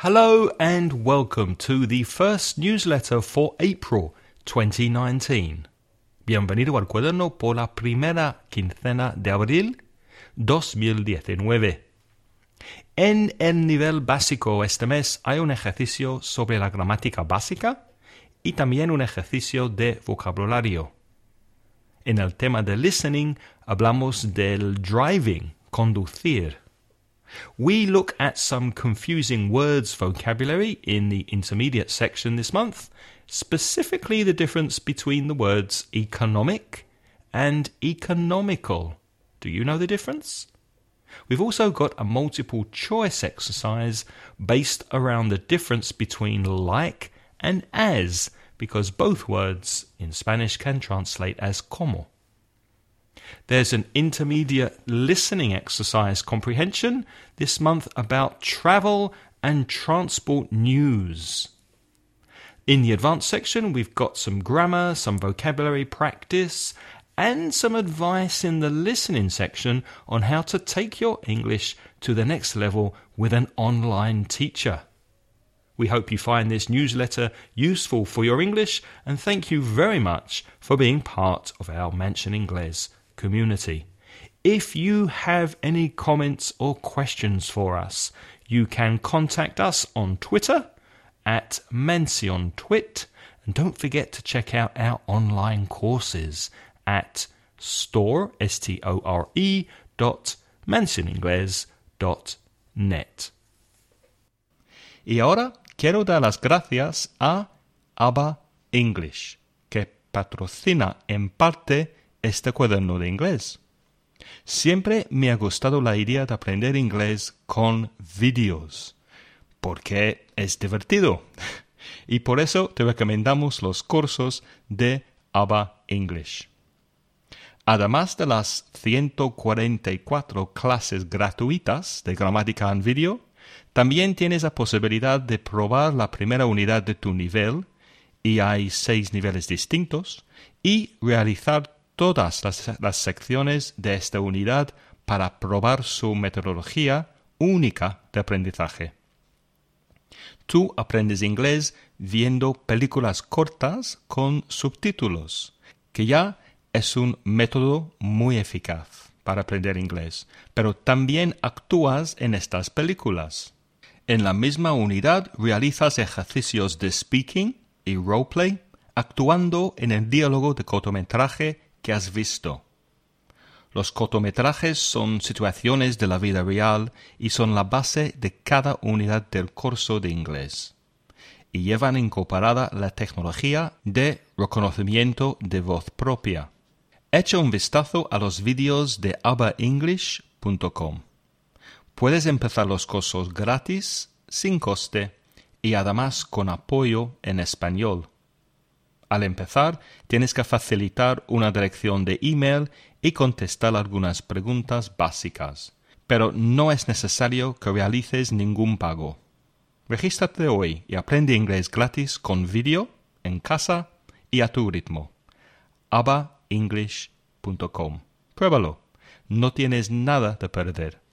Hello and welcome to the first newsletter for April 2019. Bienvenido al cuaderno por la primera quincena de abril 2019. En el nivel básico este mes hay un ejercicio sobre la gramática básica y también un ejercicio de vocabulario. En el tema de listening hablamos del driving, conducir. We look at some confusing words vocabulary in the intermediate section this month, specifically the difference between the words economic and economical. Do you know the difference? We've also got a multiple choice exercise based around the difference between like and as, because both words in Spanish can translate as como. There's an intermediate listening exercise comprehension this month about travel and transport news. In the advanced section, we've got some grammar, some vocabulary practice, and some advice in the listening section on how to take your English to the next level with an online teacher. We hope you find this newsletter useful for your English, and thank you very much for being part of our Mansion Inglés community. If you have any comments or questions for us, you can contact us on Twitter at MansionTwit, and don't forget to check out our online courses at store.mansioningles.net. Y ahora quiero dar las gracias a ABBA English, que patrocina en parte este cuaderno de inglés. Siempre me ha gustado la idea de aprender inglés con vídeos, porque es divertido. Y por eso te recomendamos los cursos de ABBA English. Además de las 144 clases gratuitas de gramática en vídeo, también tienes la posibilidad de probar la primera unidad de tu nivel, y hay 6 niveles distintos, y realizar todas las secciones de esta unidad para probar su metodología única de aprendizaje. Tú aprendes inglés viendo películas cortas con subtítulos, que ya es un método muy eficaz para aprender inglés, pero también actúas en estas películas. En la misma unidad realizas ejercicios de speaking y roleplay, actuando en el diálogo de cortometraje que has visto. Los cortometrajes son situaciones de la vida real y son la base de cada unidad del curso de inglés, y llevan incorporada la tecnología de reconocimiento de voz propia. Echa un vistazo a los vídeos de abbaenglish.com. Puedes empezar los cursos gratis, sin coste, y además con apoyo en español. Al empezar, tienes que facilitar una dirección de email y contestar algunas preguntas básicas, pero no es necesario que realices ningún pago. Regístrate hoy y aprende inglés gratis con vídeo, en casa y a tu ritmo. abbaenglish.com. Pruébalo, no tienes nada de perder.